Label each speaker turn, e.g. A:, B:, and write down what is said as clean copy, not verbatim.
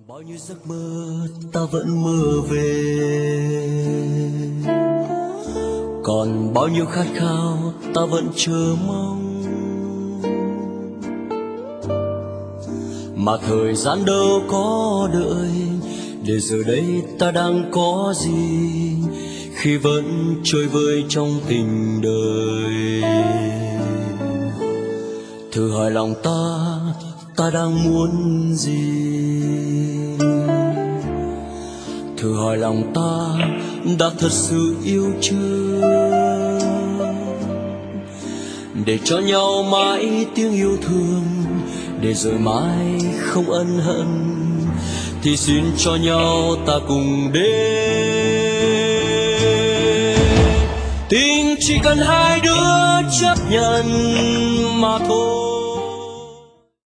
A: Bao nhiêu giấc mơ ta vẫn mơ về, còn bao nhiêu khát khao ta vẫn chờ mong. Mà thời gian đâu có đợi, để giờ đây ta đang có gì khi vẫn trôi vơi trong tình đời. Thử hỏi lòng ta đang muốn gì? Thử hỏi lòng ta đã thật sự yêu chưa? Để cho nhau mãi tiếng yêu thương, để rồi mãi không ân hận, thì xin cho nhau ta cùng đến. Tình chỉ cần hai đứa chấp nhận mà thôi.